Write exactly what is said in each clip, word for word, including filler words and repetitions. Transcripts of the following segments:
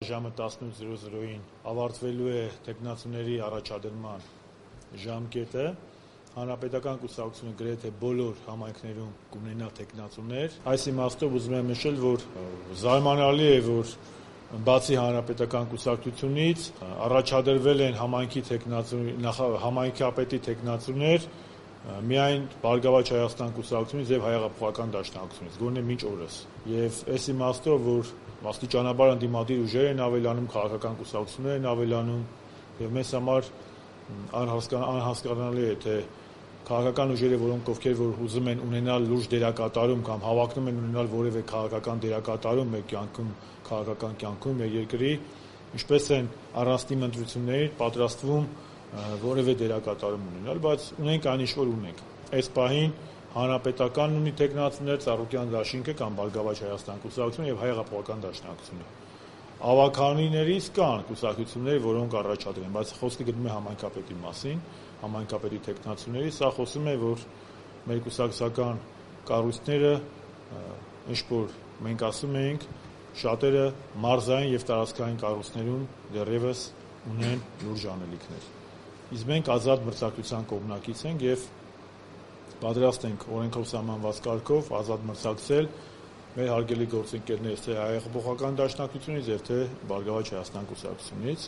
ժամը տասնութ զրո զրոյին ավարտվելու է թեկնածուների առաջադրման ժամկետը։ Հանրապետական կուսակցությունը գրեթե բոլոր համայնքներում կունենա թեկնածուներ։ Այս իմաստով ուզում եմ նշել, որ զարմանալի է, որ բացի Հանրապետական կուսակցությունից առաջադրվել են համայնքի թեկնածու, համայնքապետի թեկնածուներ միայն Բարգավաճ Հայաստան կուսակցությունից եւ Հայ-հեղափոխական դաշնակցությունից, գոնե մինչ օրս։ Եվ այս իմաստով, որ աստիճանաբար ընդդիմադիր ուժեր են ավելանում, քաղաքական կուսակցություններ են ավելանում, եւ մեզ համար անհասկանալի է, թե քաղաքական ուժերը, որոնք ովքեր որ ուզում են ունենալ լուրջ դերակատարում կամ հավակնում են ունենալ որևէ քաղաքական դերակատարում մեր կյանքում, քաղաքական կյանքում մեր երկրի, ինչպես են առանցքի ընտրություններին պատրաստվում որևէ դերակատարում ունենալ, բայց ունենք այն ինչ որ ունենք։ Այս պահին Հանրապետականն ունի թեկնածուներ, Ծառուկյան դաշինքը կամ Բարգավաճ Հայաստան կուսակցությունը եւ Հայ-հեղափոխական դաշնակցությունը։ Ավականիներից կան կուսակցություններ, որոնք առաջադրեն, բայց խոսքը գնում է համայնքապետի մասին, համայնքապետի թեկնածուների, սա խոսում է, որ մեր կուսակցական կառույցները, ինչ որ մենք ասում ենք, շատերը մարզային եւ տարածքային կառույցներում դեռևս ունեն լուրջ անելիքներ։ Իսկ մենք ազատ մրցակցության կողմնակից ենք եւ պատրաստ ենք օրենքով սահմանված կարգով ազատ մրցակցել մեր հարգելի գործընկերներից, թե Հայ-հեղափոխական դաշնակցությունից եւ թե Բարգավաճ Հայաստան կուսակցությունից,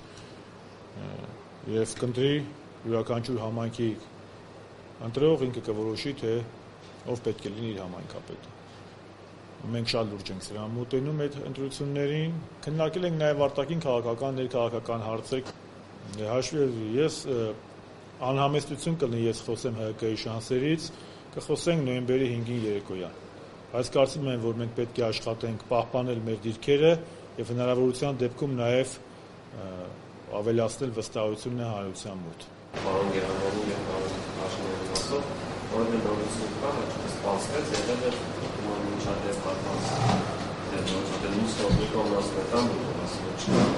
եւ կընտրի յուրաքանչյուր համայնքի ընտրող ինքը կորոշի, թե ով պետք է լինի իր համայնքապետը։ Մենք շատ լուրջ ենք սրան մոտենում այդ ընտրություններին, քննարկել ենք նաեւ արտաքին քաղաքական, ներքաղաքական հարցեր։ Հաշվի ես անհամեստություն կլինի, ես խոսեմ Հ Կ-ի շանսերից, կխոսենք նոյեմբերի հինգին երեկոյան։ Բայց կարծում եմ, որ մենք պետք է աշխատենք պահպանել մեր դիրքերը եւ հնարավորության դեպքում նաեւ ավելացնել վստահությունը հանրության մոտ։ Պարոն Գերանյանի եւ պարոն Հաշիմյանի մասով, որովհետեւ նորություն կա, սպասվեց, եղել է միջադեպ հատված, դեռ նույն կողմնասմետան ասում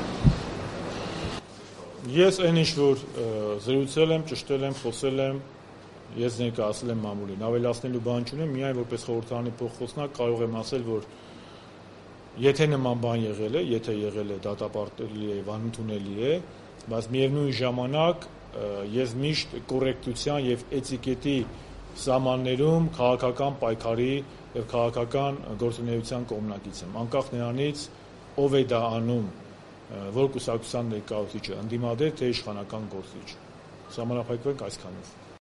Ես այն ինչ որ զրուցել եմ, ճշտել եմ, խոսել եմ, ես ներկայացել եմ մամուլին, ավելացնելու բան չունեմ, միայն որպես խորհրդարանի փոխխոսնակ կարող եմ ասել, որ եթե նման բան եղել է, եթե եղել է դատապարտելի է, անընդունելի է, բայց միևնույն ժամանակ ես միշտ կոռեկտության եւ էթիկետի սահմաններում քաղաքական պայքարի եւ քաղաքական գործունեության կողմնակից եմ, անկախ նրանից ով է դա անում, որ կուսակցության ներկայացուցիչը, ընդդիմադիր թե իշխանական գործիչ։ Սահմանափակվենք այսքանով։